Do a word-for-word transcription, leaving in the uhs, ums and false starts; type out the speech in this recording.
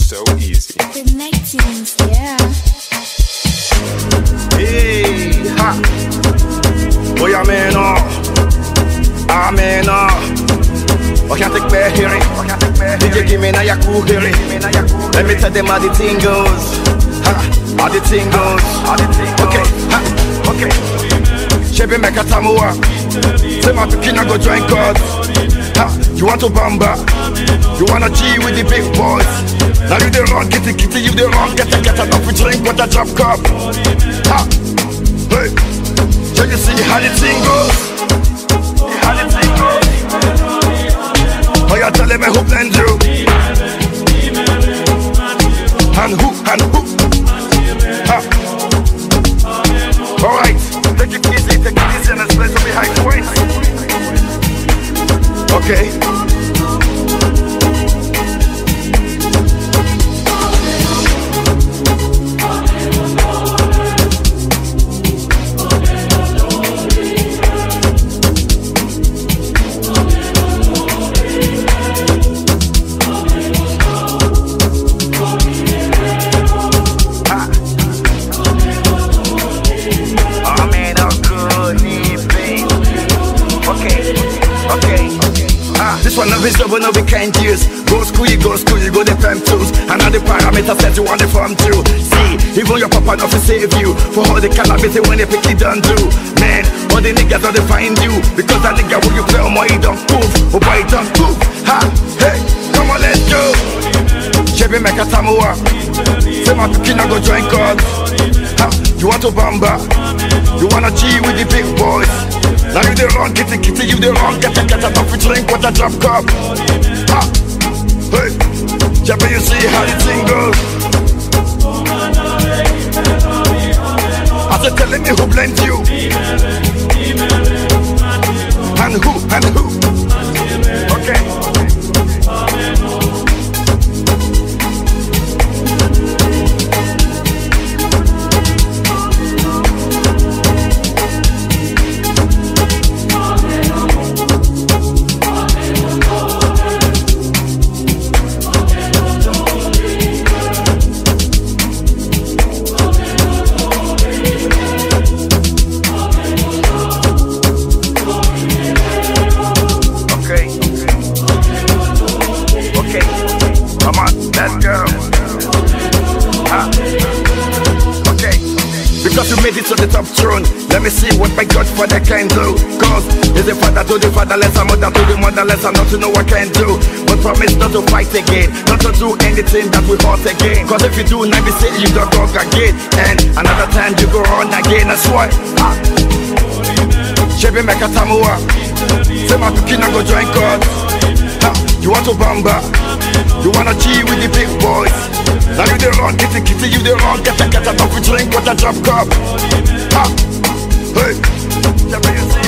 so easy. Connecting, yeah. Hey, ha. Boy, I'm in awe. I'm in awe. I can't take back hearing. D J give me now your cool hearing. Let me tell them how the thing goes. Ha, how the thing goes. Okay, ha, okay. Chebe make a tamuwa. Say my pikin go join God. Ha, you want to bamba? You wanna G with the big boys? Now you the wrong, kitty kitty, you the wrong, get a get a coffee drink with a drop cup. Ha, hey, can you see how the thing goes? How the thing goes? Oh, you telling me who blend you? And who, and who? Ha. Alright, take it easy, take it easy, and let's play some behind points. Okay. This one of his double no we can't use. Go school, you go school, you go the prime tools. And now the parameter set you want the form too. See, even your papa not to save you. For all the calamity when they pick it done do. Man, all the niggas don't find you. Because that nigga when you play on my he don't move. Oh boy, he don't move. Ha, hey, come on, let's go. Chebe make a tamuwa. Say my pikin go join God. Ha, you want to bamba? You wanna G with the big boys? Now you the wrong, kitty kitty, you the wrong, get a get a coffee drink with a drop cup. Ha, hey, Chebe, you see how the thing goes? I said telling me who blends you. And who, and who? Okay. Because you made it to the top throne. Let me see what my Godfather can do. Cause he's the father to the fatherless, a mother to the motherless, and not to know what can do. But promise not to fight again, not to do anything that we hurt again. Cause if you do, now we say you don't talk again. And another time you go on again, that's why. Chebe make a tamuwa. Say my pikin go join God. Ha, you want to bamba? You wanna G with the big boys? Now you the wrong, kitty kitty, you the wrong, get a get a coffee drink with a drop cup. Ha, hey,